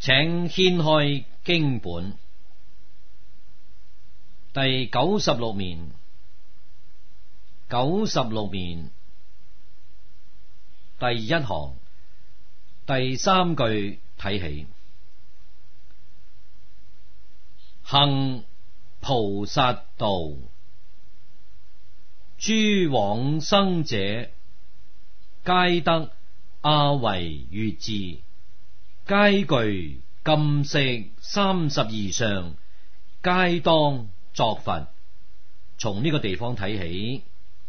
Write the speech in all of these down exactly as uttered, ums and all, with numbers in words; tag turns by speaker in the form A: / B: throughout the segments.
A: 請掀開經本第九十六面，九十六面第一行第三句睇起，行菩薩道，諸往生者，皆得阿惟越致，皆具金色三十二相，皆當作佛。從呢個地方睇起，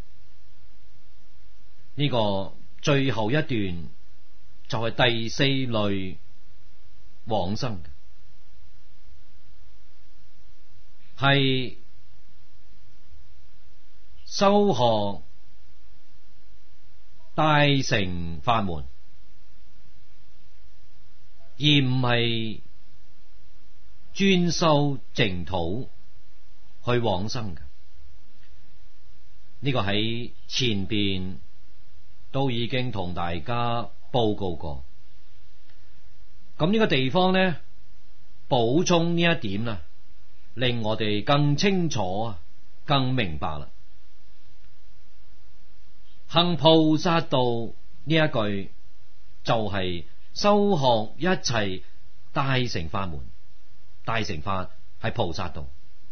A: 呢、這個最後一段就係第四類往生，係修學大乘法門，而唔係專修淨土去往生嘅。呢、這個喺前邊都已經同大家報告過。咁呢個地方呢，補充呢一點啦，令我哋更清楚、更明白啦。行菩薩道呢一句就係修學一切大乘法門，大乘法係菩薩道，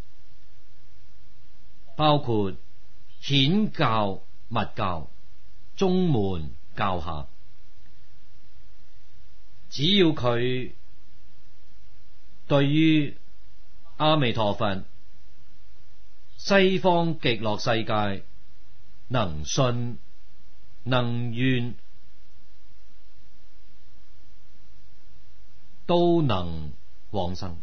A: 包括顯教、密教、宗門教下，只要佢對於阿彌陀佛、西方極樂世界能信能願，都能往生。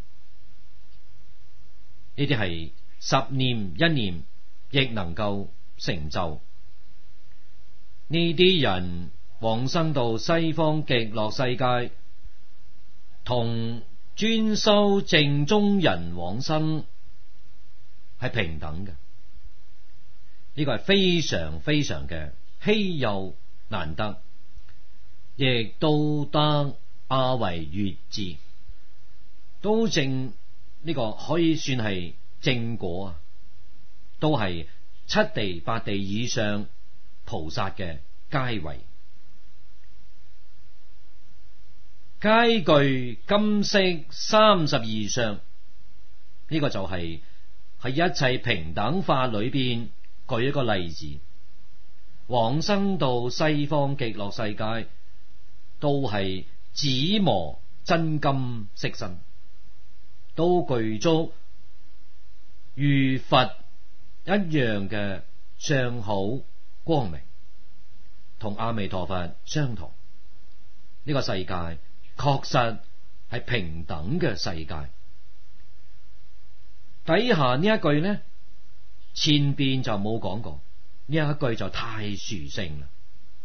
A: 呢啲係十念一念亦能夠成就。呢啲人往生到西方極樂世界，同專修淨宗人往生係平等嘅。呢個係非常非常嘅稀有難得，亦都得阿惟越致，都證呢個可以算係正果啊，都係七地八地以上菩薩嘅階位，皆具金色三十二相。呢個就係喺一切平等法裏邊舉一個例子，往生到西方極樂世界都係紫磨真金色身，都具足如佛一樣嘅相好光明，同阿彌陀佛相同。呢、這個世界確實係平等嘅世界。底下呢一句呢，前邊就冇講過，呢一句就太殊勝啦。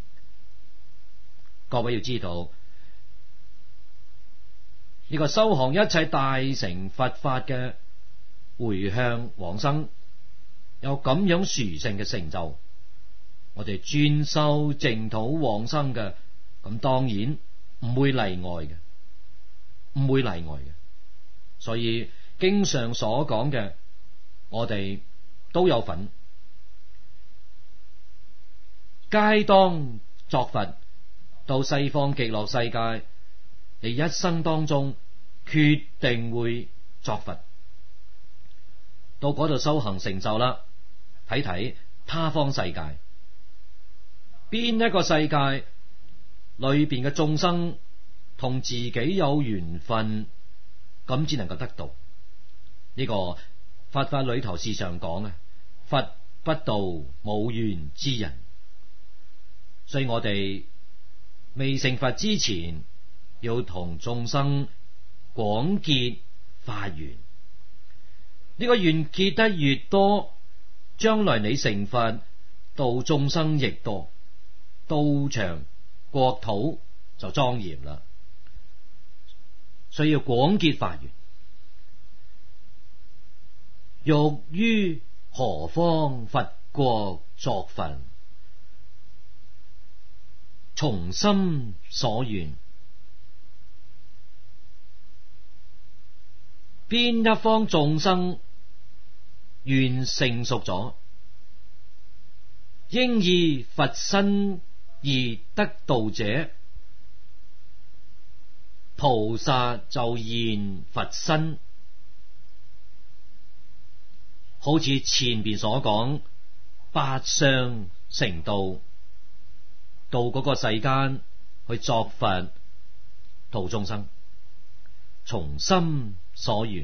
A: 各位要知道，呢、這個修行一切大乘佛法嘅回向往生，有咁樣殊勝嘅成就，我哋專修淨土往生嘅，咁當然唔會例外嘅，唔會例外嘅。所以經上所講嘅，我哋都有份，皆當作佛。到西方極樂世界，你一生當中決定會作佛，到嗰度修行成就啦。睇睇他方世界，邊一個世界裏邊嘅眾生同自己有緣分，咁只能夠得到呢、這個佛法裏頭時常講啊，佛不度無緣之人。所以我哋未成佛之前，要同眾生廣結法緣。呢、這個緣結得越多，將來你成佛度眾生亦多，道場國土就莊嚴啦。所以要廣結法緣。欲於何方佛國作佛，從心所願。 邊一方眾生願成熟咗，應以佛身而得道者，菩薩就現佛身。好似前邊所講，八相成道，到嗰個世間去作佛度眾生，從心所願，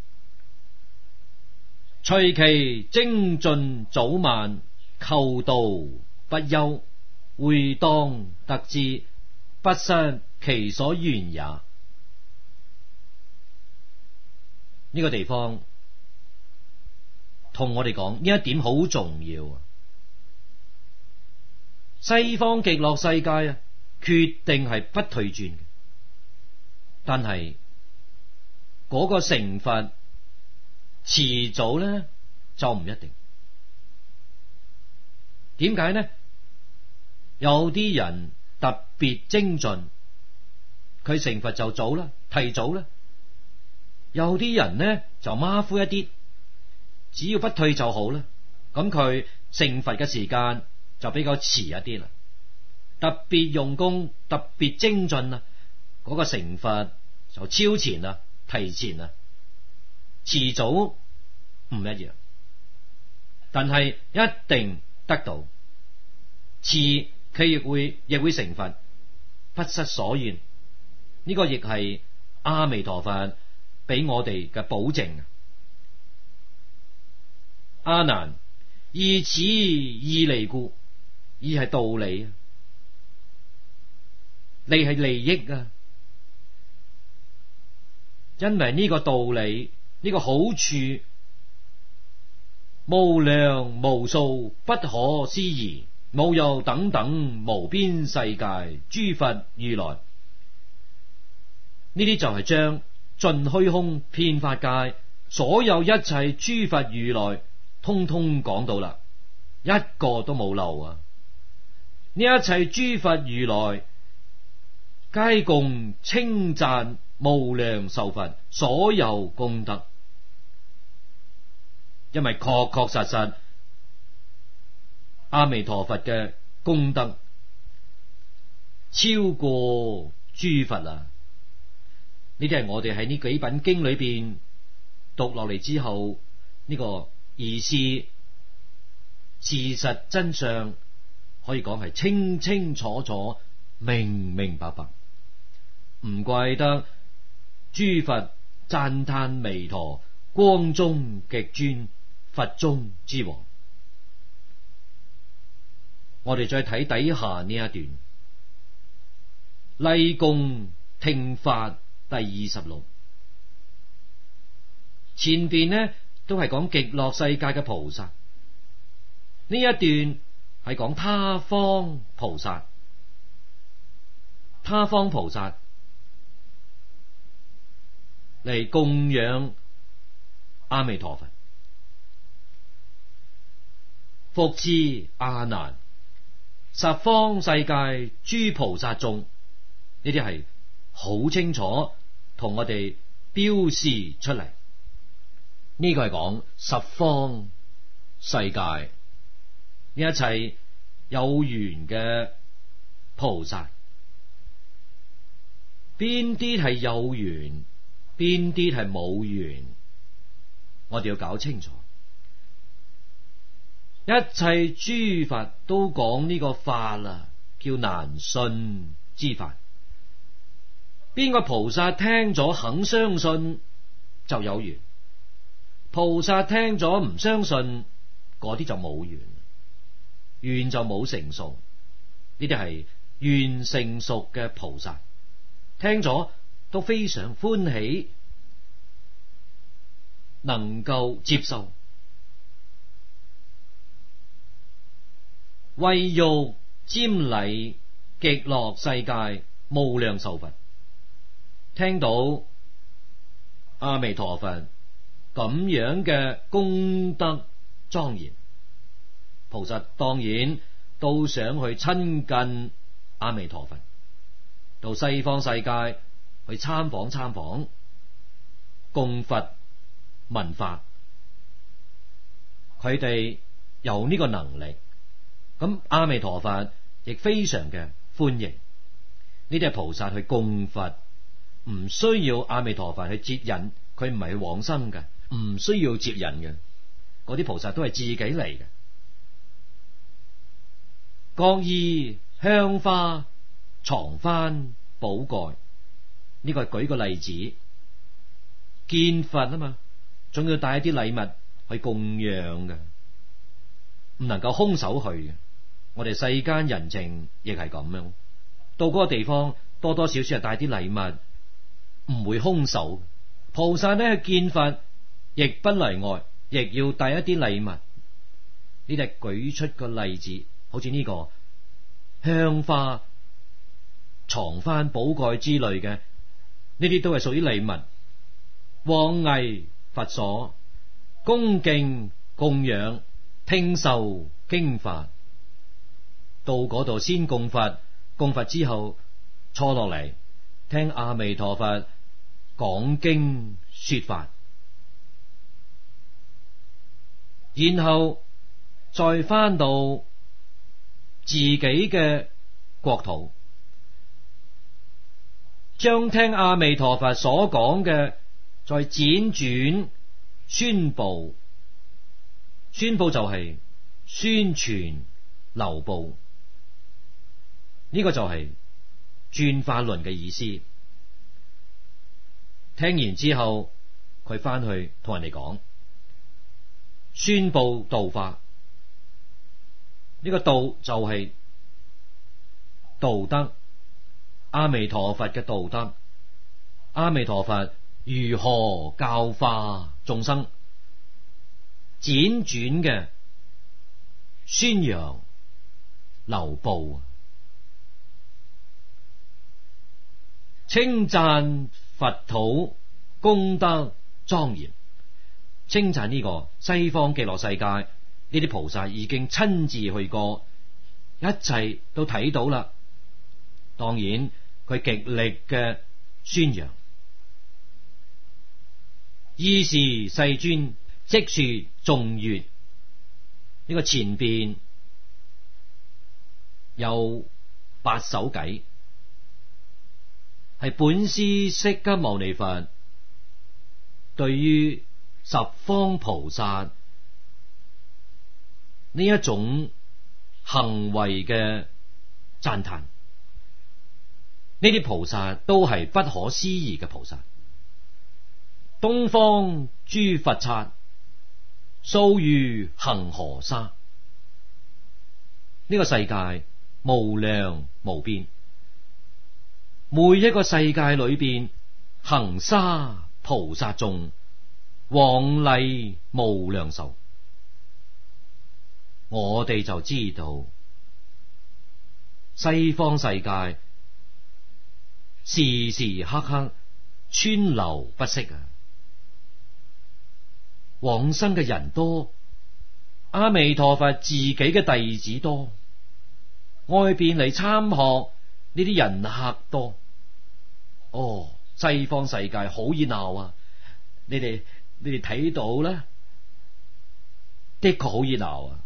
A: 隨其精進早晚，求道不休，會當得之，不失其所願也。呢、這個地方同我哋講呢一點好重要啊！西方極樂世界啊，決定係不退轉嘅，但係嗰個成佛遲早咧就唔一定。點解呢？有啲人特別精進，佢成佛就早啦，提早啦；有啲人呢就馬虎一啲，只要不退就好啦。咁佢成佛嘅時間就比較遲一啲啦。特別用功，特別精進啊，嗰個成佛就超前啦，提前啦，遲早唔一樣，但係一定得到。遲佢亦會亦會成佛，不失所願。呢個亦係阿彌陀佛俾我哋嘅保證。阿難，以此義利故，義係道理，利係利益啊！因為呢個道理，呢個好處，無量無數不可思議，無有等等無邊世界諸佛如來，呢啲就係將盡虛空遍法界所有一切諸佛如來通通講到啦，一個都冇漏啊！呢一切諸佛如來皆共稱讚無量壽佛所有功德，因為確確實實阿彌陀佛嘅功德超過諸佛啊！呢啲係我哋喺呢幾品經裏邊讀落嚟之後，呢、這個意思事實真相可以講係清清楚楚、明明白白，唔怪得諸佛讚歎彌陀光中極尊，佛中之王。我哋再睇底下呢一段，例共聽法第二十六。前邊呢都係講極樂世界嘅菩薩，呢一段係講他方菩薩。他方菩薩嚟供養阿彌陀佛，復次阿難，十方世界諸菩薩眾，呢啲係好清楚同我哋標示出嚟。呢個係講十方世界呢一切有緣嘅菩薩，邊啲係有緣，邊啲係冇緣，我哋要搞清楚。一切諸佛都講呢個法啦，叫難信之法。邊個菩薩聽咗肯相信就有緣，菩薩聽咗唔相信嗰啲就冇緣，緣就冇成熟。呢啲係緣成熟嘅菩薩，聽咗都非常歡喜，能夠接受，為欲瞻禮極樂世界無量壽佛，聽到阿彌陀佛咁樣嘅功德莊嚴，菩薩當然都想去親近阿彌陀佛，到西方世界去參訪參訪。 供佛聞法，佢哋有呢個能力，咁阿彌陀佛亦非常嘅歡迎呢啲係菩薩去供佛，唔需要阿彌陀佛去接引，佢唔係去往生嘅，唔需要接引嘅，嗰啲菩薩都係自己嚟嘅。各以香花幢幡寶蓋，呢個係舉個例子，見佛啊嘛，仲要帶一啲禮物去供養嘅，唔能夠空手去嘅。我哋世間人情亦係咁樣，到嗰個地方多多少少係帶啲禮物，唔會空手。菩薩呢去見佛亦不例外，亦要帶一啲禮物。呢啲係舉出個例子，好似呢個香花幢幡寶蓋之類嘅，呢啲都係屬於禮物。往詣佛所，恭敬供養，聽受經法。到嗰度先供佛，供佛之後坐落嚟聽阿彌陀佛講經說法，然後再返到自己嘅國土，將聽阿彌陀佛所講嘅再輾轉宣布，宣布就係宣傳流布，呢個就係轉法輪嘅意思。聽完之後，佢翻去同人哋講，宣布道法。呢個道就係道德，阿彌陀佛嘅道德，阿彌陀佛如何教化眾生，輾轉嘅宣揚流布，稱讚佛土功德莊嚴，稱讚呢個西方極樂世界，呢啲菩薩已經親自去過，一切都睇到啦。當然佢極力嘅宣揚，爾時世尊即說頌曰，呢個前邊有八首偈，係本師釋迦牟尼佛對於十方菩薩呢一種行為嘅讚嘆。呢啲菩薩都係不可思議嘅菩薩。東方諸佛剎，數如恆河沙。呢個世界無量無邊，每一個世界裏邊恆沙菩薩眾，往禮無量壽。我哋就知道西方世界時時刻刻川流不息啊！往生嘅人多，阿彌陀佛自己嘅弟子多，外邊嚟參學呢啲人客多。哦，西方世界好熱鬧啊！你哋你哋睇到啦，的確好熱鬧啊！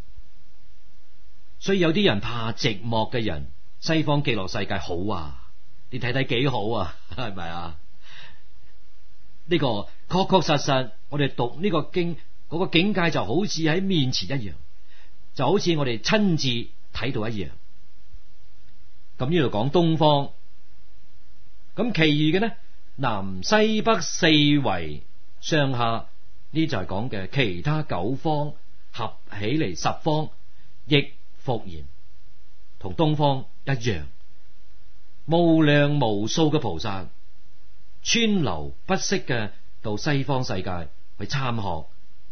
A: 所以有啲人怕寂寞嘅人，西方極樂世界好啊！你睇睇幾好啊，係咪啊？呢個確確實實，我哋讀呢個經，嗰個境界就好似喺面前一樣，就好似我哋親自睇到一樣。咁呢度講東方，咁其餘嘅呢，南西北四圍上下呢就係講嘅其他九方合起嚟十方，亦復然同東方一樣。無量無數嘅菩薩川流不息嘅到西方世界去參學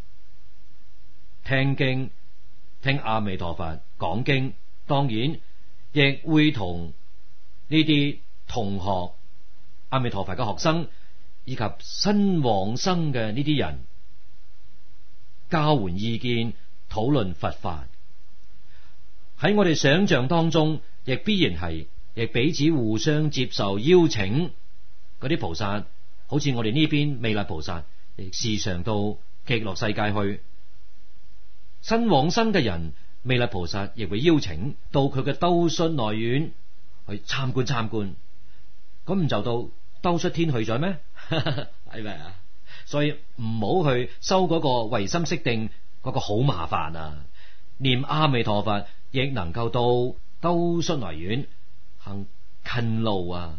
A: 聽經，聽阿彌陀佛講經，當然亦會同呢啲同學阿彌陀佛嘅學生以及新往生嘅呢啲人交換意見，討論佛法。喺我哋想象當中，亦必然係亦彼此互相接受邀請。嗰啲菩薩好好似我哋呢邊彌勒菩薩亦時常到極樂世界去，新往生嘅人，彌勒菩薩亦會邀請到佢嘅兜率內院去參觀參觀。咁唔就到兜率天去咗咩？係咪啊？所以唔好去修嗰個唯心識定嗰個好麻煩啊！念阿彌陀佛亦能夠到兜率內院行近路啊！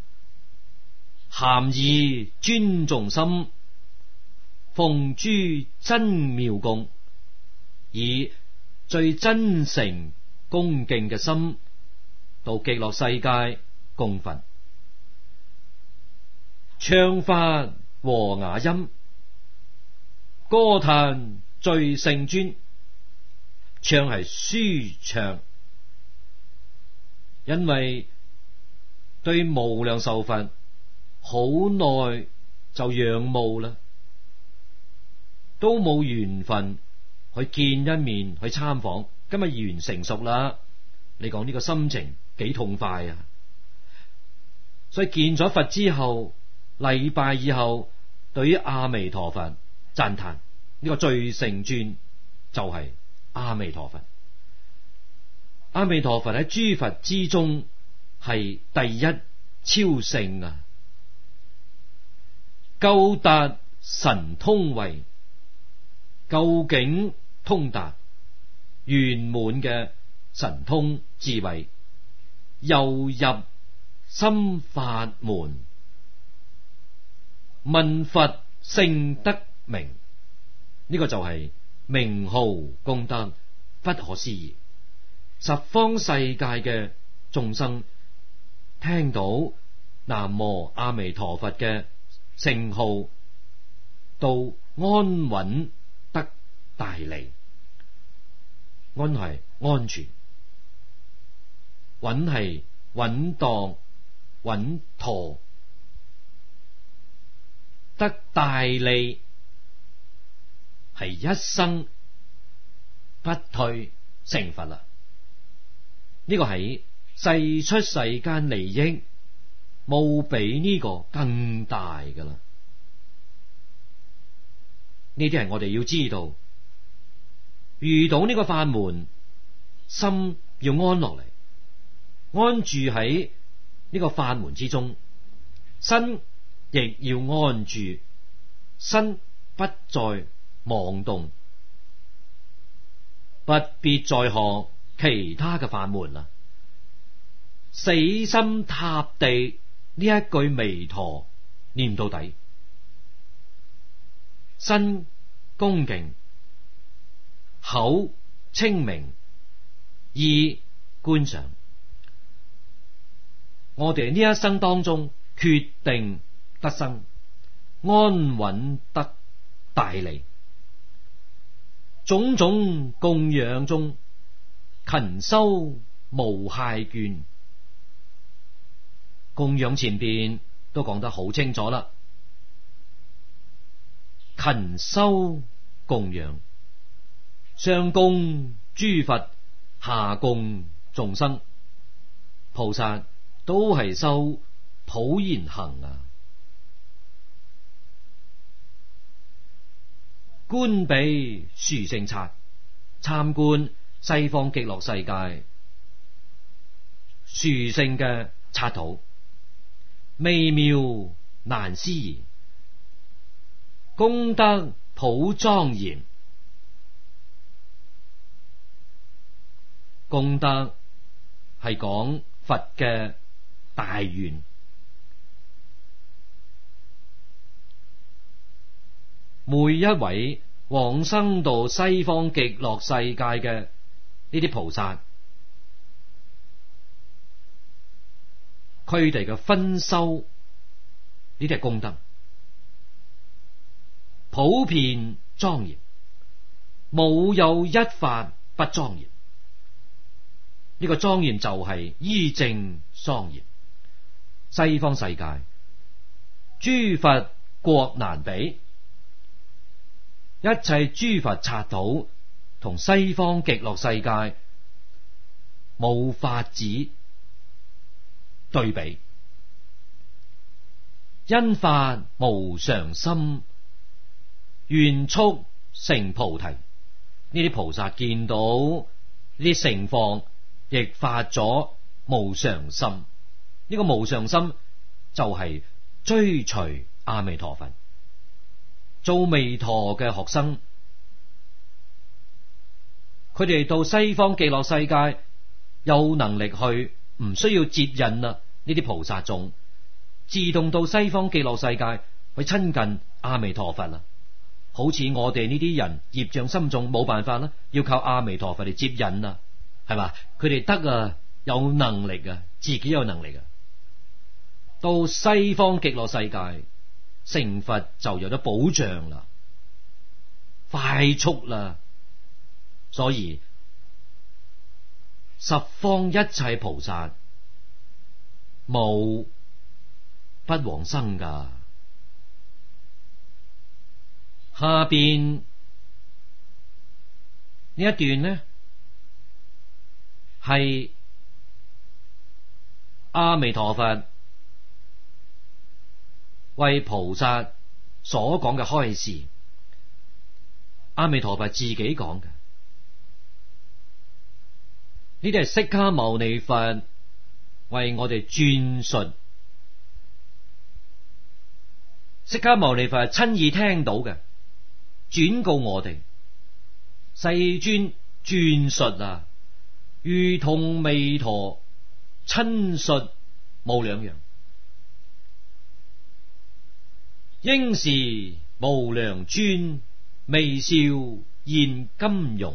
A: 咸以尊重心，奉諸真妙供，以最真誠恭敬嘅心到極樂世界供佛，唱法和雅音，歌歎最勝尊。唱係舒暢，因為對無量壽佛好耐就仰慕啦，都冇緣分去見一面去參訪，今日緣成熟啦，你講呢個心情幾痛快啊！所以見咗佛之後，禮拜以後，對於阿彌陀佛讚歎，呢個最勝尊就係阿彌陀佛。阿彌陀佛喺諸佛之中係第一超勝啊！究達神通慧，究竟通達圓滿嘅神通智慧，又入心法門，聞佛聖德名，呢、這個就係名號功德不可思議。十方世界嘅眾生聽到南無阿彌陀佛嘅聖號，到安穩得大利。安係安全，穩係穩當穩妥，得大利係一生不退成佛啦。呢個係世出世間利益，冇比呢個更大噶啦。呢啲係我哋要知道，遇到呢個法門，心要安落嚟，安住喺呢個法門之中，身亦要安住，身不再妄動，不必再學其他嘅法門啦。死心塌地呢一句彌陀念到底，身恭敬，口清明，意觀想。我哋呢一生當中決定得生，安穩得大利。種種供養中，勤修無懈倦。供養前邊都講得好清楚啦，勤修供養，上供諸佛，下供眾生，菩薩都係修普賢行啊。觀彼殊勝剎，參觀西方極樂世界殊勝嘅剎土，微妙難思議，功德普莊嚴。功德係講佛嘅大願，每一位往生到西方極樂世界嘅呢啲菩薩，佢哋嘅分修呢啲係功德，普遍莊嚴，冇有一法不莊嚴。呢個莊嚴就係依正莊嚴。西方世界諸佛國難比，一切諸佛剎土同西方極樂世界冇法子對比。 因發無常心，願速成菩提。呢啲菩薩見到呢啲情況，亦發咗無常心。呢、這個無常心就係追隨阿彌陀佛，做彌陀嘅學生。佢哋到西方極樂世界有能力去，唔需要接引啦。呢啲菩薩眾自動到西方極樂世界去親近阿彌陀佛啦。好似我哋呢啲人業障深重，冇辦法啦，要靠阿彌陀佛嚟接引啦，係嘛？佢哋得啊，有能力啊，自己有能力啊。到西方極樂世界成佛就有咗保障啦，快速啦。所以十方一切菩薩冇不往生噶。下邊呢一段呢，係阿彌陀佛為菩薩所講嘅開示，阿彌陀佛自己講嘅。呢啲係釋迦牟尼佛為我哋轉述，釋迦牟尼佛係親耳聽到嘅，轉告我哋，世尊轉述啊，如同彌陀親述冇兩樣。應是無量尊，微笑現金容。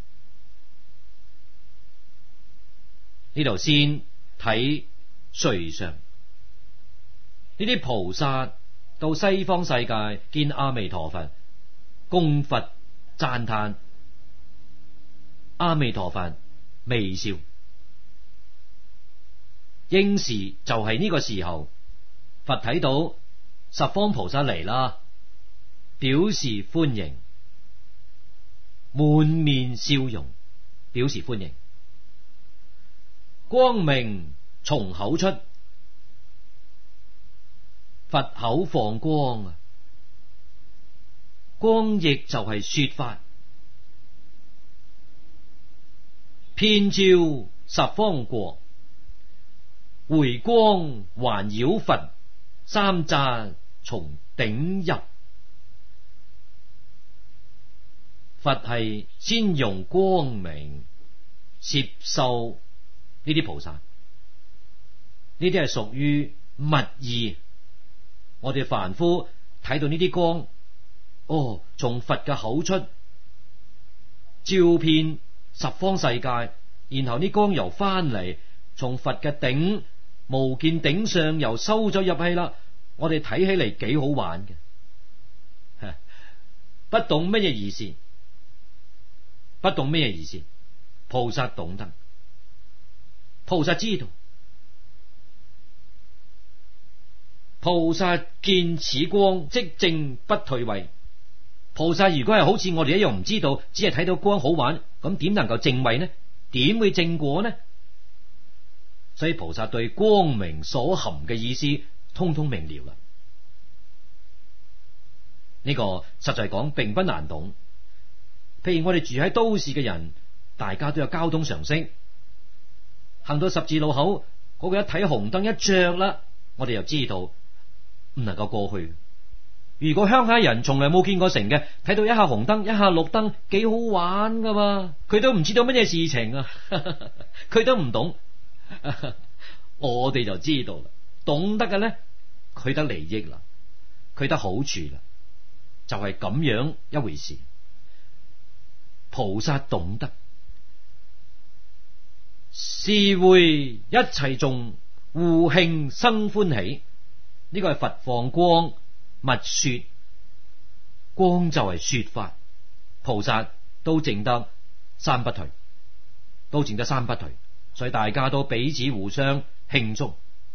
A: 呢度先睇瑞相，呢啲菩薩到西方世界見阿彌陀佛，供佛讚歎，阿彌陀佛微笑。應時就係呢個時候，佛睇到十方菩薩嚟啦，表示歡迎，滿面笑容，表示歡迎。光明從口出，佛口放光啊！光亦就係說法，遍照十方國，回光環繞佛，三匝從頂入。佛係先用光明攝受呢啲菩薩，呢啲係屬於密意。我哋凡夫睇到呢啲光，哦，從佛嘅口出，照遍十方世界，然後呢光又翻嚟，從佛嘅頂無見頂上又收咗入去啦。我哋睇起嚟幾好玩嘅，不懂乜嘢意思，不懂乜嘢意思。菩薩懂得。菩薩知道，菩薩見此光即證不退位。菩薩如果係好似我哋一樣唔知道，只係睇到光好玩，咁點能夠證位呢？點會證果呢？所以菩薩對光明所含嘅意思通通明了啦。呢個實際講並不難懂。譬如我哋住喺都市嘅人，大家都有交通常識。行到十字路口，嗰個一睇紅燈一着啦，我哋又知道唔能夠過去。如果鄉下人從來冇見過城嘅，睇到一下紅燈一下綠燈，幾好玩噶嘛，佢都唔知道乜嘢事情啊，佢都唔懂。我哋就知道啦，懂得嘅咧，佢得利益啦，佢得好處啦，就係咁樣一回事。菩薩懂得。是會一切眾互慶生歡喜，呢個係佛放光密說，光就係說法。菩薩都證得三不退，都證得三不退，所以大家都彼此互相慶祝。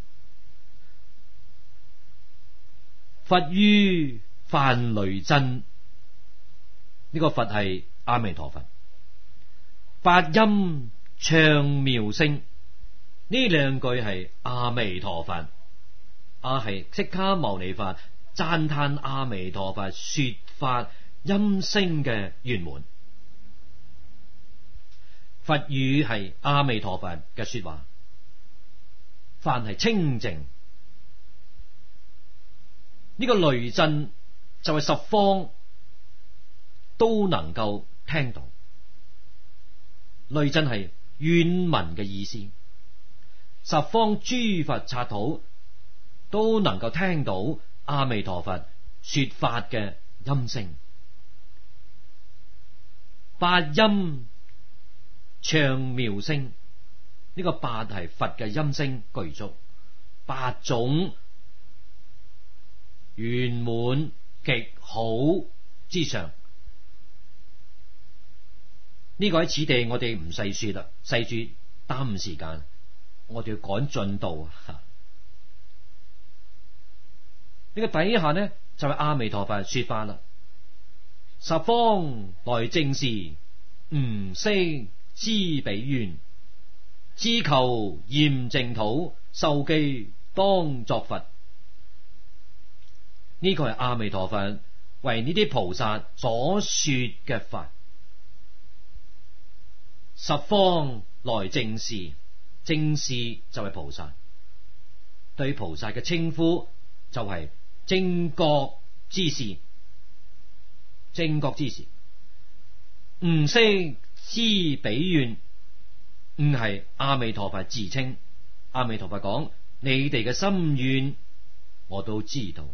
A: 佛於梵雷鎮，呢個佛係阿彌陀佛，發音唱妙聲，呢兩句係阿彌陀佛啊係釋迦牟尼佛讚歎阿彌陀佛說法音聲嘅圓滿。佛語係阿彌陀佛嘅說話，凡係清淨。呢、這個雷震就係十方都能夠聽到。雷震係願聞嘅意思，十方諸佛剎土都能夠聽到阿彌陀佛說法嘅音聲。八音唱妙聲，呢、這個八係佛嘅音聲具足，八種圓滿極好之上。呢、這個喺此地我哋唔細說啦，細說耽誤時間，我哋要趕進度啊！呢、這個底下呢就係、是、阿彌陀佛說法啦。十方來正視，吾昔知彼願，知求嚴淨土，受記當作佛。呢、這個係阿彌陀佛為呢啲菩薩所說嘅法。十方來正視，正視就係菩薩，對菩薩嘅稱呼就係正覺之士，正覺之士。吾昔知彼願，吾係阿彌陀佛自稱。阿彌陀佛講，你哋嘅心願我都知道。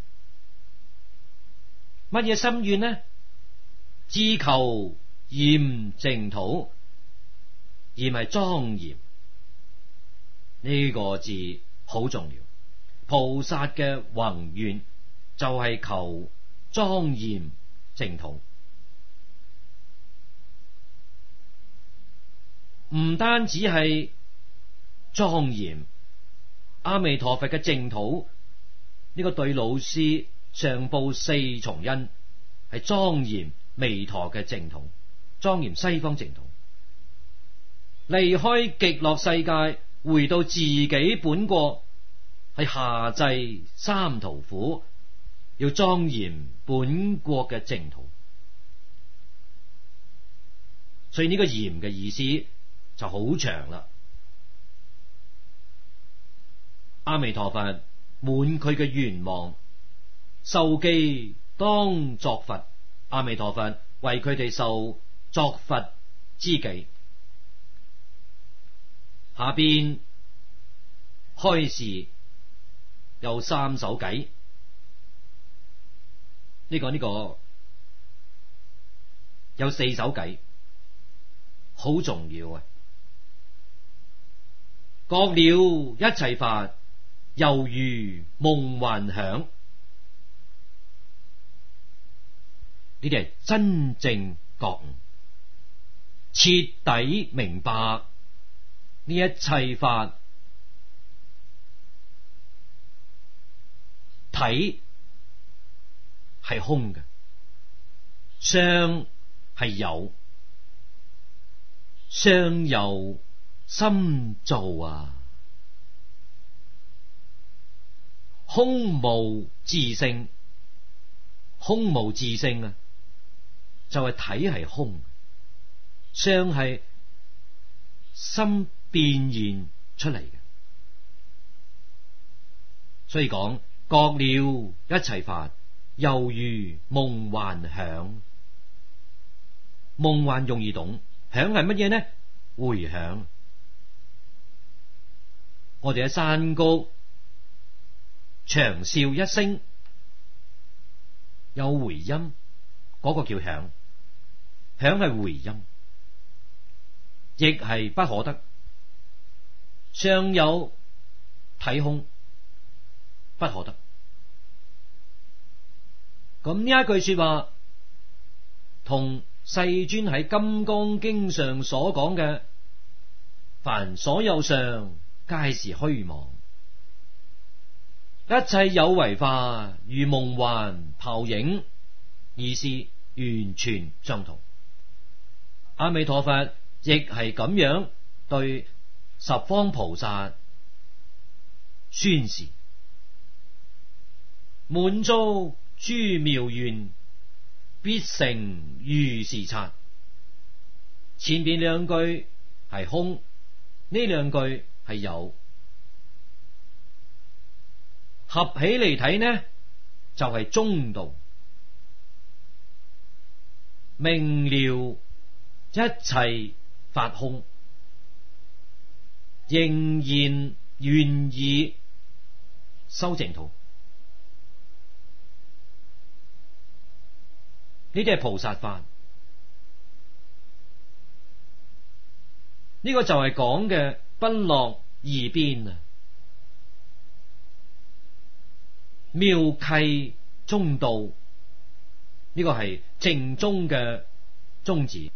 A: 乜嘢心願呢？知求嚴淨土。嚴係莊嚴，呢、這個字好重要。菩薩嘅宏願就係求莊嚴淨土，唔單止係莊嚴。阿彌陀佛嘅淨土，呢、這個對老師上報四重恩，係莊嚴彌陀嘅淨土，莊嚴西方淨土。離開極樂世界，回到自己本國，係下濟三途苦，要莊嚴本國嘅淨土。所以呢個嚴嘅意思就好長啦。阿彌陀佛滿佢嘅願望，受記當作佛。阿彌陀佛為佢哋受作佛之記。下邊開示有三首偈，呢、這個呢、這個有四首偈，好重要啊！覺了一切法，猶如夢幻響。呢啲係真正覺悟，徹底明白。呢一切法體係空嘅，相係有，相由心造啊，空無自性，空無自性啊，就係體係空，相係心變現出嚟嘅。所以講覺了一切法，猶如夢幻響。夢幻容易懂，響係乜嘢呢？回響。我哋喺山谷長嘯一聲，有回音，嗰個叫響。響係回音，亦係不可得。相有體空，不可得。咁呢一句說話同世尊喺《金剛經》上所講嘅凡所有相皆是虛妄，一切有為法如夢幻泡影，意思完全相同。阿彌陀佛亦係咁樣對十方菩薩宣示， 滿足諸妙願，必成如是剎。前邊兩句係空，呢兩句係有，合起嚟睇呢就係、是、中道。明了一切法空，仍然願意修淨土，呢啲係菩薩法。呢、這個就係講嘅不落二邊啊，妙契中道，呢、這個係淨宗嘅宗旨。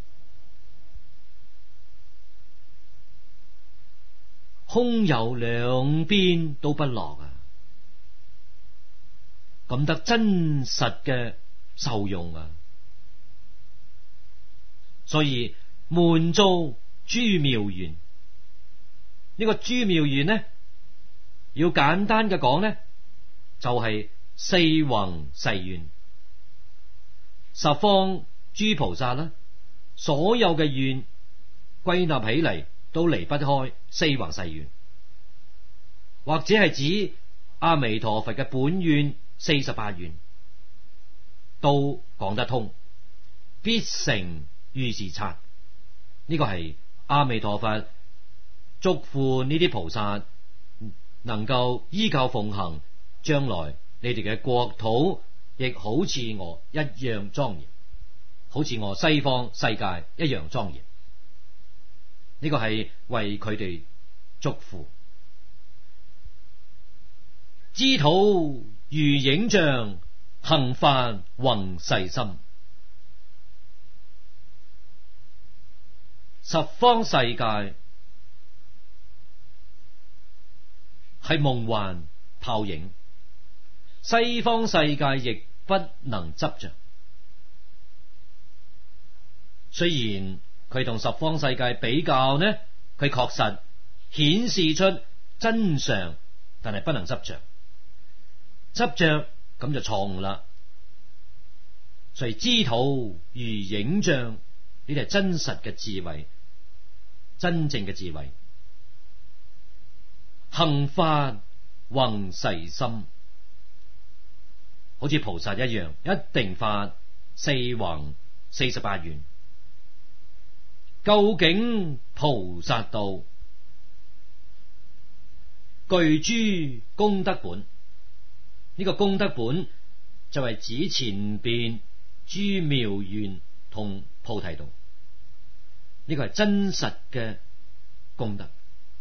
A: 空有兩邊都不落啊，咁得真實嘅受用啊，所以滿足諸妙願。呢、這個諸妙願呢，要簡單嘅講呢，就係、是、四弘誓願，十方諸菩薩啦，所有嘅願歸納起嚟都離不開四弘誓願，或者係指阿彌陀佛嘅本願四十八願，都講得通，必成如是剎。呢個係阿彌陀佛囑咐呢啲菩薩能夠依教奉行，將來你哋嘅國土亦好似我一樣莊嚴，好似我西方世界一樣莊嚴。呢個係為佢哋囑咐。茲土如影像，行法宏誓深。十方世界係夢幻泡影，西方世界亦不能執着。雖然佢同十方世界比較呢，佢確實顯示出真相，但係不能執着。執着咁就錯誤啦。所以茲土如影像，呢啲係真實嘅智慧，真正嘅智慧。行法宏誓深，好似菩薩一樣，一定發四弘四十八願。究竟菩薩道，具諸功德本。呢、這個功德本就係指前邊諸妙願同菩提道，呢、這個係真實嘅功德。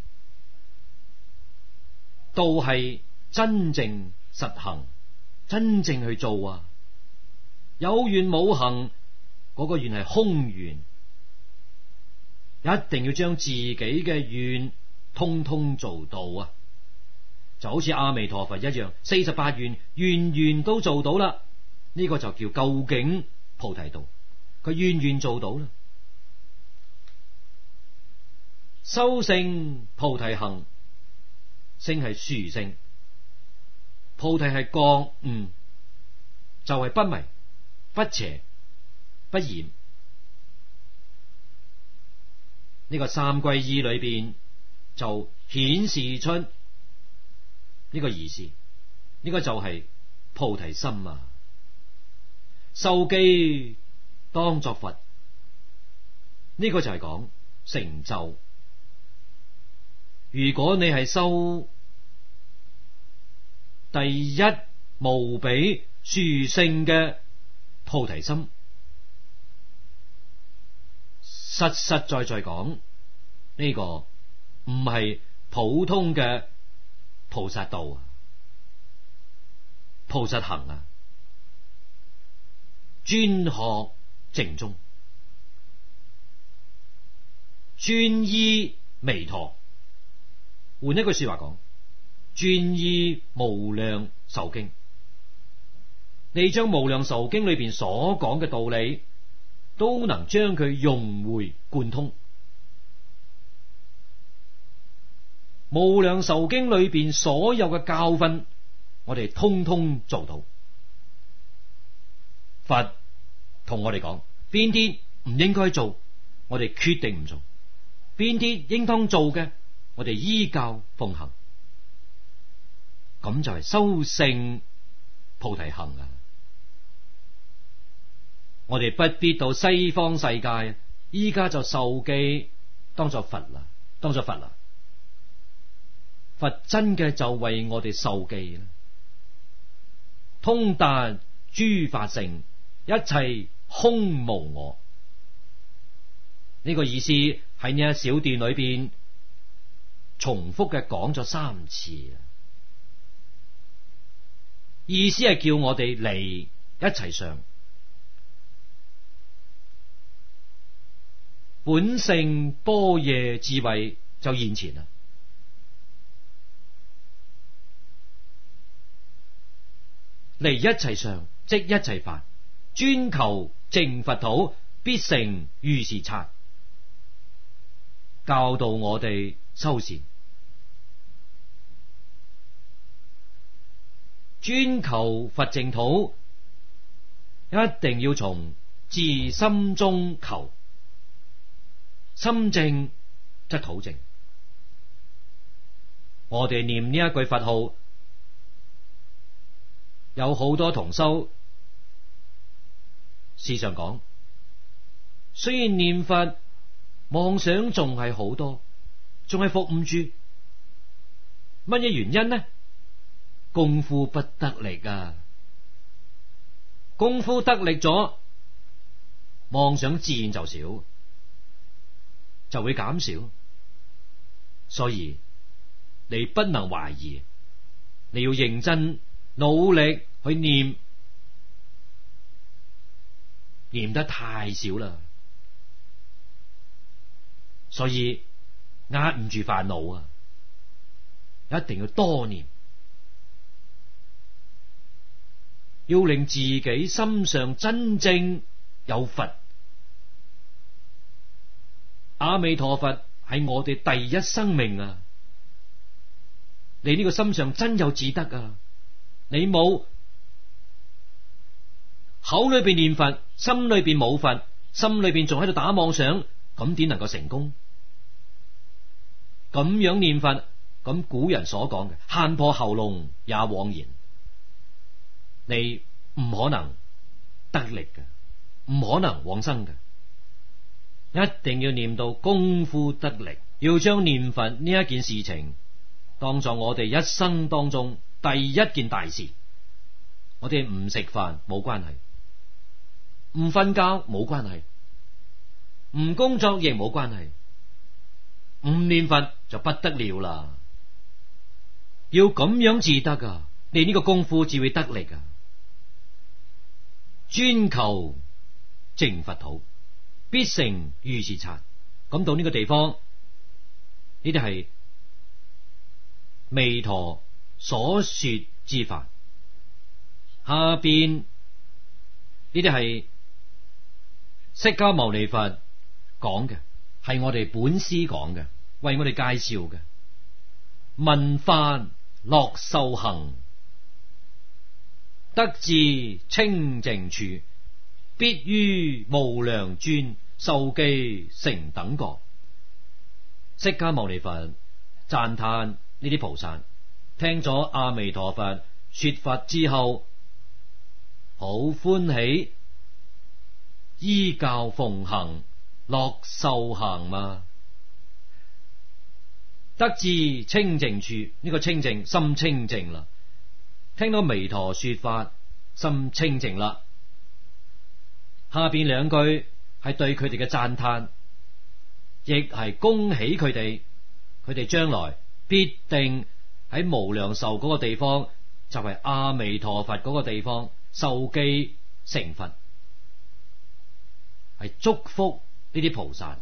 A: 道係真正實行，真正去做啊！有願冇行，嗰、那個願係空願。一定要將自己嘅願通通做到啊！就好似阿彌陀佛一樣，四十八願願願都做到啦。呢、這個就叫究竟菩提道，佢願願做到啦。修聖菩提行，聖係殊聖，菩提係覺悟，就係、是、不迷不邪不染。呢、這個三歸依裏邊就顯示出呢個意思，呢、這個就係菩提心啊！受記當作佛，呢、這個就係講成就。如果你係修第一無比殊勝嘅菩提心，實實在在講，呢、這個唔係普通嘅菩薩道啊，菩薩行啊，專學淨宗，專依彌陀。換一句說話講，專依無量壽經。你將無量壽經裏邊所講嘅道理，都能將佢融會貫通。無量壽經裏邊所有嘅教訓， 我哋通通做到。佛同我哋講邊啲唔應該做，我哋決定唔做；邊啲應當做嘅，我哋依教奉行。咁就係修聖菩提行啊！我哋不必到西方世界，依家就受記當作佛啦，當作佛啦。佛真嘅就為我哋受記啦，通達諸法性，一切空無我。呢、這個意思喺呢一小段裏邊重複嘅講咗三次啊！意思係叫我哋嚟一齊上本性般若智慧就現前啦。嚟一齊上即一齊發，專求淨佛土，必成如是剎，教導我哋修善。專求佛淨土，一定要從自心中求，心淨則土淨。我哋念呢一句佛號，有好多同修時常講，雖然念佛妄想仲係好多，仲係伏唔住，乜嘢原因呢？功夫不得力啊！功夫得力咗，妄想自然就少，就會減少。所以你不能懷疑，你要認真努力去念，念得太少啦，所以壓唔住煩惱啊！一定要多念。要令自己心上真正有佛，阿彌陀佛係我哋第一生命啊！你呢個心上真有自得啊！你冇口裏邊念佛，心裏邊冇佛，心裏邊仲喺度打妄想，咁點能夠成功？咁樣念佛，咁古人所講嘅喊破喉嚨也枉然。你唔可能得力嘅，唔可能往生嘅，一定要念到功夫得力，要將念佛呢一件事情當作我哋一生當中第一件大事。我哋唔食飯冇關係，唔瞓覺冇關係，唔工作亦冇關係，唔念佛就不得了啦。要咁樣至得噶，你呢個功夫至會得力啊！專求淨佛土，必成如是剎。咁到呢個地方，呢啲係彌陀所說之法。下邊呢啲係釋迦牟尼佛講嘅，係我哋本師講嘅，為我哋介紹嘅。聞法樂受行，得至清淨處，必於無量尊，受記成等覺。釋迦牟尼佛讚嘆呢啲菩薩，聽咗阿彌陀佛說法之後，好歡喜，依教奉行，樂受行嘛。得至清淨處，呢、這個清淨心清淨啦。聽到彌陀說法，心清淨啦。下邊兩句係對佢哋嘅讚嘆，亦係恭喜佢哋，佢哋將來必定喺無量壽嗰個地方，就係、是、阿彌陀佛嗰個地方受記成佛，係祝福呢啲菩薩。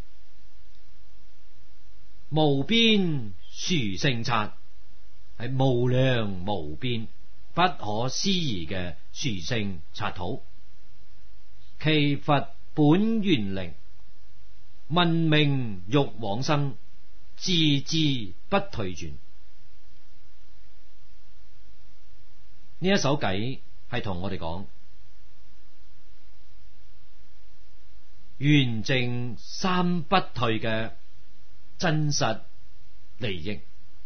A: 無邊殊勝剎，係無量無邊不可思議嘅殊勝剎土。其佛本願力，聞名欲往生，自自不退轉。 呢一首偈係同我哋講圓淨三不退嘅真實利益，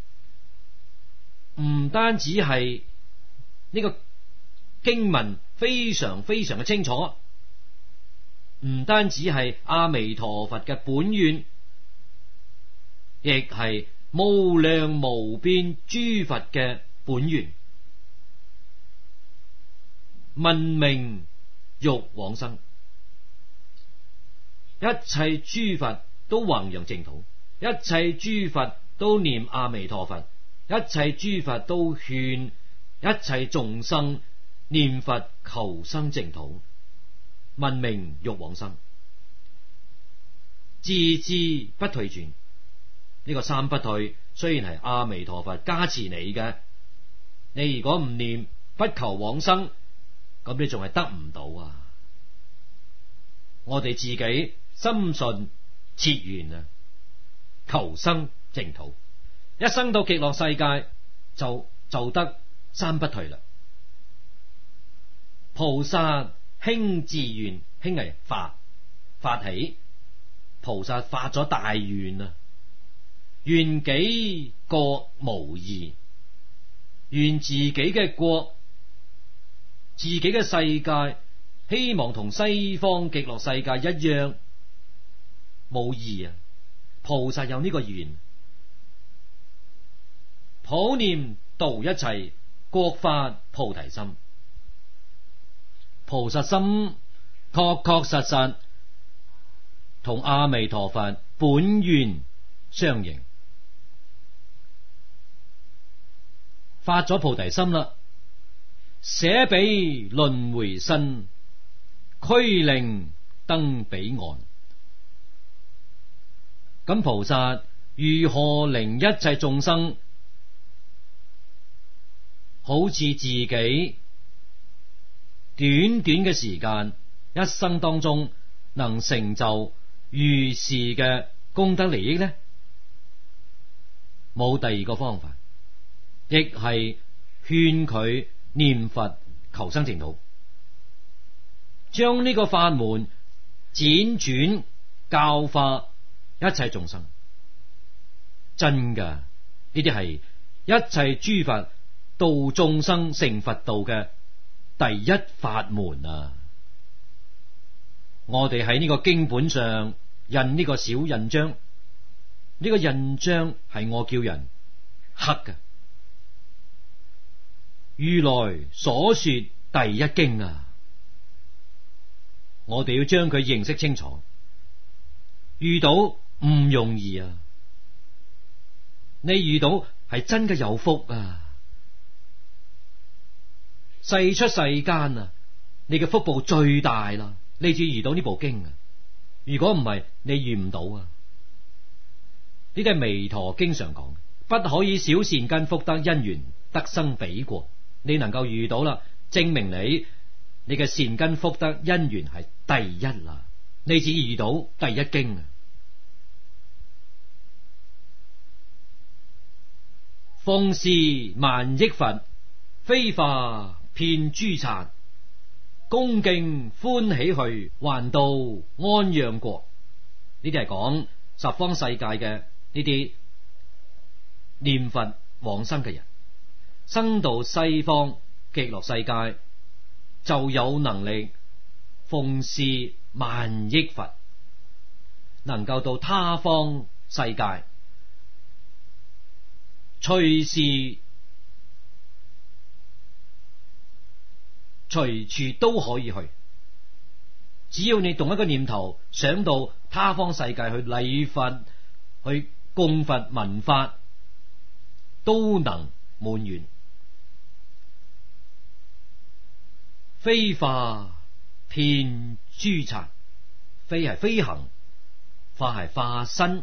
A: 唔單止係呢個經文非常非常嘅清楚，唔單止係阿彌陀佛嘅本願，亦係無量無邊諸佛嘅本願。聞名欲往生，一切諸佛都弘揚淨土，一切諸佛都念阿彌陀佛，一切諸佛都勸一切眾生念佛求生淨土。聞名欲往生，孜孜不退轉。呢、這個三不退雖然係阿彌陀佛加持你嘅，你如果唔念不求往生，咁你仲係得唔到啊！我哋自己深信切願啊，求生淨土，一生到極樂世界就就得三不退啦。菩薩興志願，興係發發起，菩薩發咗大願啊！願己國無異，願自己嘅國、自己嘅世界，希望同西方極樂世界一樣無異啊！菩薩有呢個願，普念度一切，國發菩提心。菩薩心確確實實同阿彌陀佛本願相應，發咗菩提心啦，捨彼輪迴身，驅令登彼岸。咁菩薩如何令一切眾生好似自己短短嘅時間，一生當中能成就如是嘅功德利益呢？冇第二個方法，亦係勸佢念佛求生淨土，將呢個法門輾轉教化一切眾生。真㗎，呢啲係一切諸佛度眾生成佛道嘅第一法門啊！我哋喺呢個經本上印呢個小印章，呢、這個印章係我叫人刻嘅，如來所說第一經啊！我哋要將佢認識清楚，遇到唔容易啊！你遇到係真嘅有福啊！世出世間啊，你嘅福報最大啦！你至遇到呢部經啊，如果唔係，你遇唔到啊！呢啲係彌陀經常講，不可以少善根福德因緣得生彼國。你能夠遇到啦，證明你你嘅善根福德因緣係第一啦，你只遇到第一經啊！奉事萬億佛，非化遍諸剎，恭敬歡喜去，還到安養國。呢啲係講十方世界嘅呢啲念佛往生嘅人，生到西方極樂世界就有能力奉事萬億佛，能夠到他方世界隨時隨處都可以去，只要你動一個念頭，想到他方世界去禮佛、去供佛、聞法，都能滿願。非化遍諸剎，非係飛行，化係化身。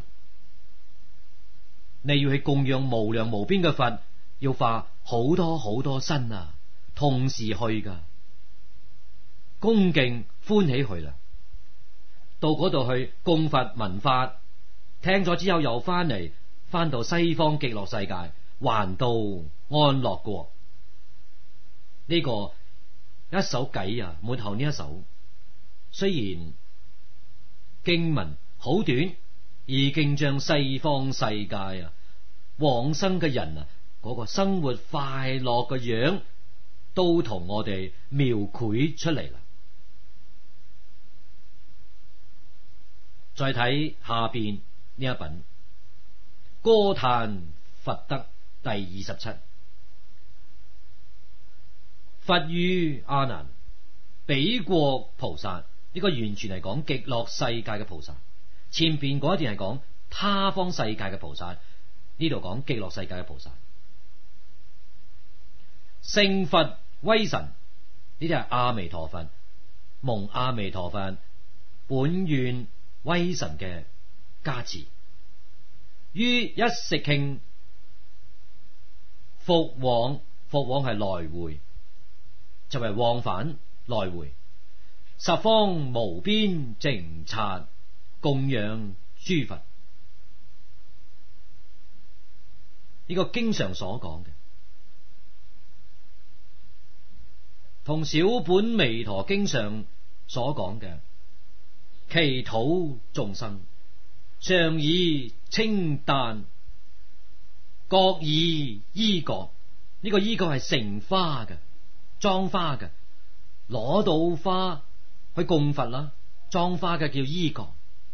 A: 你要去供養無量無邊嘅佛，要化好多好多身啊，同時去噶，恭敬歡喜去啦。到嗰度去供佛聞法，聽咗之後又翻嚟，翻到西方極樂世界，還到安樂國。 呢個一首偈啊，末後呢一首雖然經文好短，已經將西方世界啊往生嘅人啊嗰個生活快樂嘅樣都同我哋描繪出嚟啦。再睇下邊呢一品歌嘆佛德第二十七。佛與阿難彼國菩薩，呢個完全係講極樂世界嘅菩薩。前邊嗰一段係講他方世界嘅菩薩，呢度講極樂世界嘅菩薩。聖佛威神，呢啲係阿彌陀佛蒙阿彌陀佛本願威神嘅加持，於一食頃復往，復往係來回，就係、是、往返來回，十方無邊淨剎供養諸佛。呢、這個經常所講嘅，同小本彌陀經上所講嘅，其土眾生常以清旦，各以衣角。呢、這個衣角係盛花嘅，裝花嘅，攞到花去供佛啦，裝花嘅叫衣角。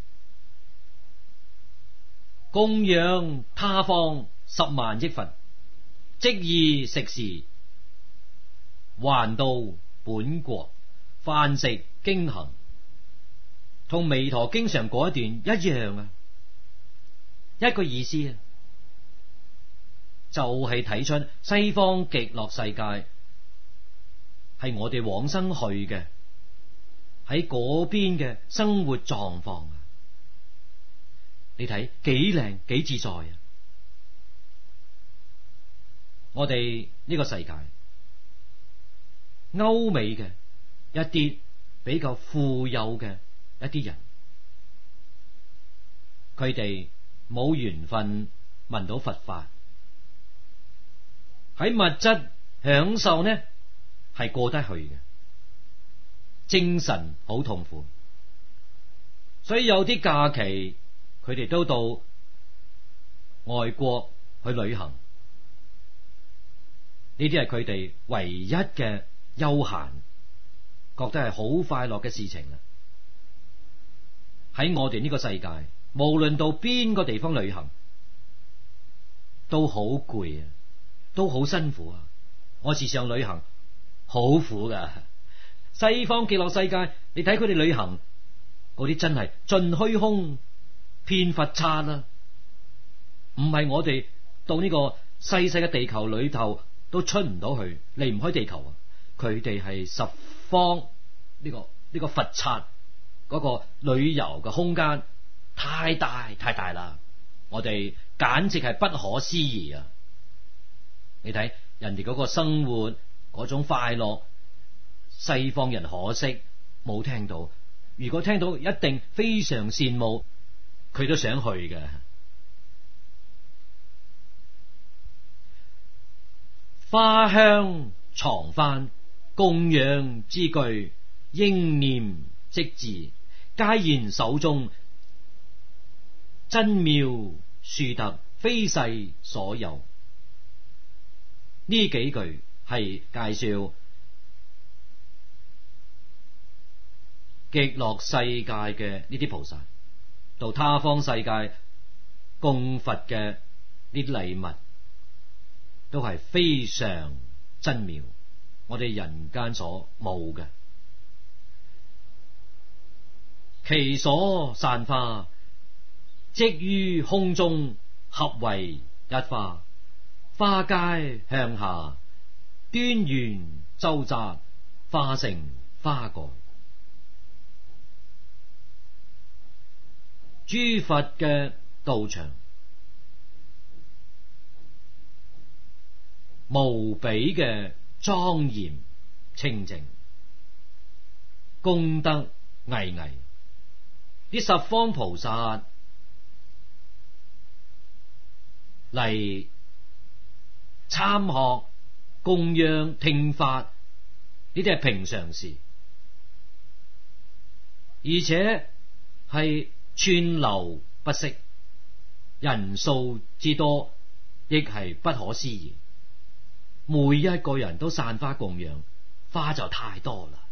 A: 供養他方十萬億佛，即以食時還到本國，飯食經行，同彌陀經上嗰一段一樣啊！一個意思啊，就係、是、睇出西方極樂世界係我哋往生去嘅，喺嗰邊嘅生活狀況啊！你睇幾靚幾自在啊！我哋呢個世界歐美嘅一啲比較富有嘅一啲人，佢哋冇緣分聞到佛法，喺物質享受呢係過得去嘅，精神好痛苦，所以有啲假期佢哋都到外國去旅行，呢啲係佢哋唯一嘅休閒，覺得係好快樂嘅事情啦。喺我哋呢個世界，無論到邊個地方旅行，都好攰啊，都好辛苦啊。我時常旅行好苦噶，西方極樂世界，你睇佢哋旅行嗰啲真係盡虛空遍佛剎啦，唔係我哋到呢個細細嘅地球裏頭都出唔到去，離唔開地球啊！佢哋係十方呢、這個呢、這個佛剎嗰個旅遊嘅空間太大太大啦，我哋簡直係不可思議啊！你睇人哋嗰個生活嗰種快樂，西方人可惜冇聽到，如果聽到一定非常羨慕，佢都想去嘅。花香幢幡供養之具，應念即至，皆言手中真妙殊特，非世所有。呢幾句係介紹極樂世界嘅呢啲菩薩到他方世界供佛嘅呢啲禮物，都係非常珍妙，我哋人間所冇嘅。其所散花，即於空中合為一花，花皆向下，端圓周匝，化成花蓋。諸佛嘅道場無比嘅莊嚴清淨，功德巍巍。啲十方菩薩嚟參學供養聽法呢啲係平常事，而且係串流不息，人數之多亦係不可思議。每一個人都散花供養，花就太多啦。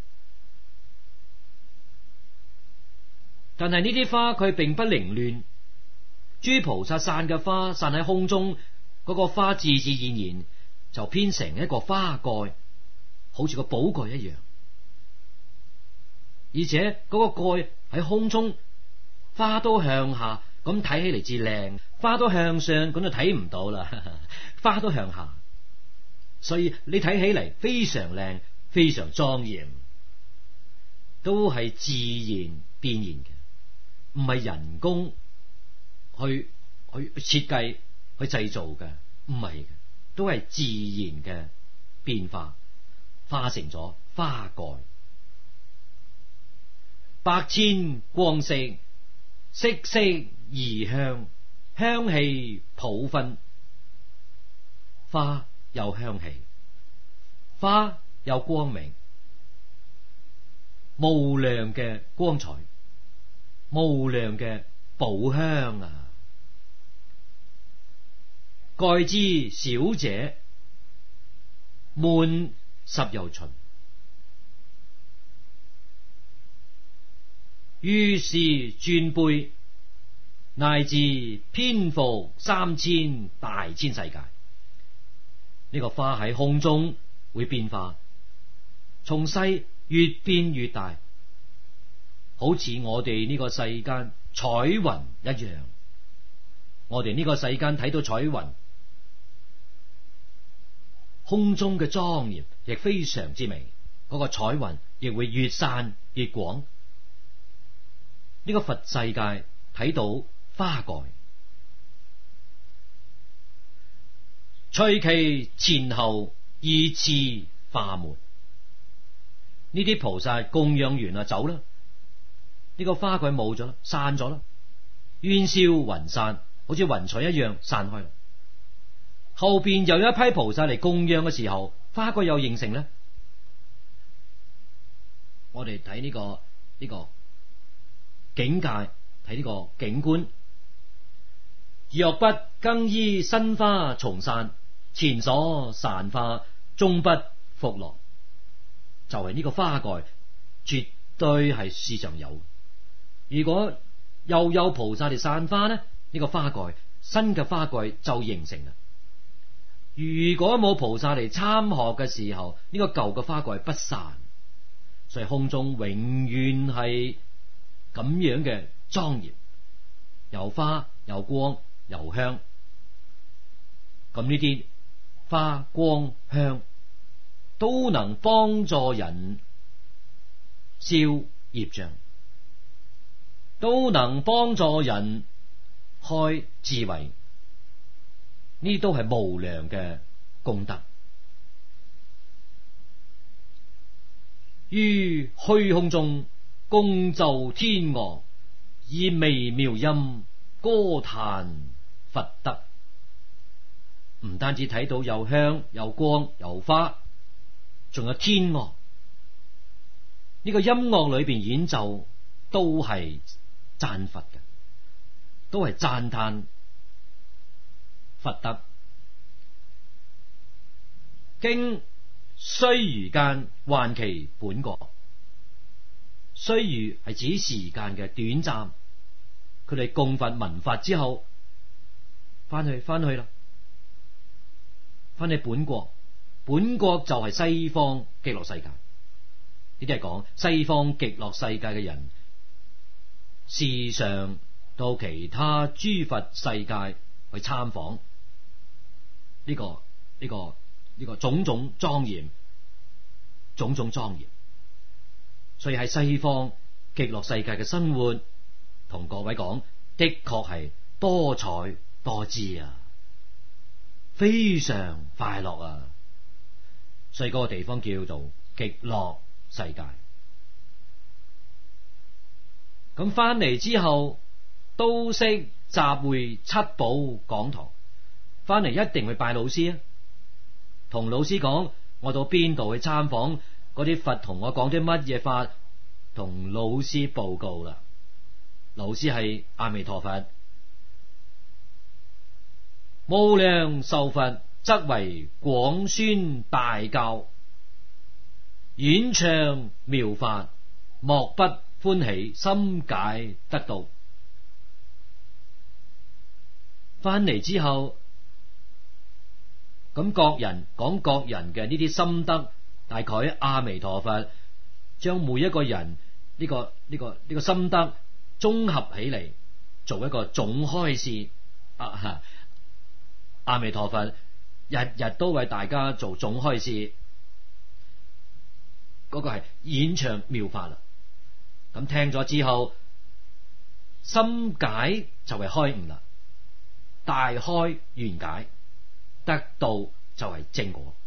A: 但係呢啲花佢並不凌亂，諸菩薩散嘅花散喺空中，嗰個花自自然然就編成一個花蓋，好似個寶蓋一樣。而且嗰個蓋喺空中，花都向下，咁睇起嚟至靚；花都向上，咁就睇唔到啦。花都向下，所以你睇起嚟非常靚，非常莊嚴，都係自然變現嘅，唔係人工去去設計去製造嘅，唔係嘅，都係自然嘅變化，化成咗花蓋。百千光色，色色異香，香氣普紛。花有香氣，花有光明，無量嘅光彩，無量嘅寶香啊！蓋之小者，滿十由旬。於是轉貝，乃至遍覆三千大千世界。呢個花喺空中會變化，從細越變越大，好似我哋呢個世間彩雲一樣。我哋呢個世間睇到彩雲，空中嘅莊嚴亦非常之美，嗰個彩雲亦會越散越廣。呢個佛世界睇到花蓋，隨其前後依次化沒。呢啲菩薩供養完啊，走啦，呢個花蓋冇咗啦，散咗啦，煙消雲散，好似雲彩一樣散開啦。後邊又有一批菩薩嚟供養嘅時候，花蓋又形成咧。我哋睇呢個呢個。這個境界，睇呢個景觀，若不更依新花重散，前所散花終不復來。就係、是、呢個花蓋絕對係世上有。如果又有菩薩嚟散花呢，呢、這個花蓋新嘅花蓋就形成啦。如果冇菩薩嚟參學嘅時候，呢、這個舊嘅花蓋不散，所以空中永遠係咁樣嘅莊嚴，有花有光有香。咁呢啲花光香都能幫助人消業障，都能幫助人開智慧，呢都係無量嘅功德。於虛空中共奏天樂，以微妙音歌嘆佛德。唔單止睇到有香有光有花，仲有天樂。呢個音樂裏邊演奏都係讚佛嘅，都係讚嘆佛德。經須臾間還其本國。須臾係指時間嘅短暫，佢哋供佛聞法之後，翻去翻去啦，翻去本國。本國就係西方極樂世界。呢啲係講西方極樂世界嘅人，時常到其他諸佛世界去參訪。呢個呢個呢個種種莊嚴，種種莊嚴。所以喺西方極樂世界嘅生活，同各位講，的確係多彩多姿啊，非常快樂啊。所以嗰個地方叫做極樂世界。咁翻嚟之後，都悉集會七寶講堂，翻嚟一定去拜老師啊，同老師講我到邊度去參訪嗰啲佛同我講啲乜嘢法，同老師報告啦。老師係阿彌陀佛，無量壽佛則為廣宣大教，演唱妙法，莫不歡喜，心解得道。翻嚟之後，咁各人講各人嘅呢啲心得，大概阿彌陀佛將每一個人呢個呢個呢個心得綜合起嚟，做一個總開示。啊，阿彌陀佛日日都為大家做總開示，嗰個係演唱妙法啦。咁聽咗之後，心解就係開悟啦，大開圓解，得道就係正果。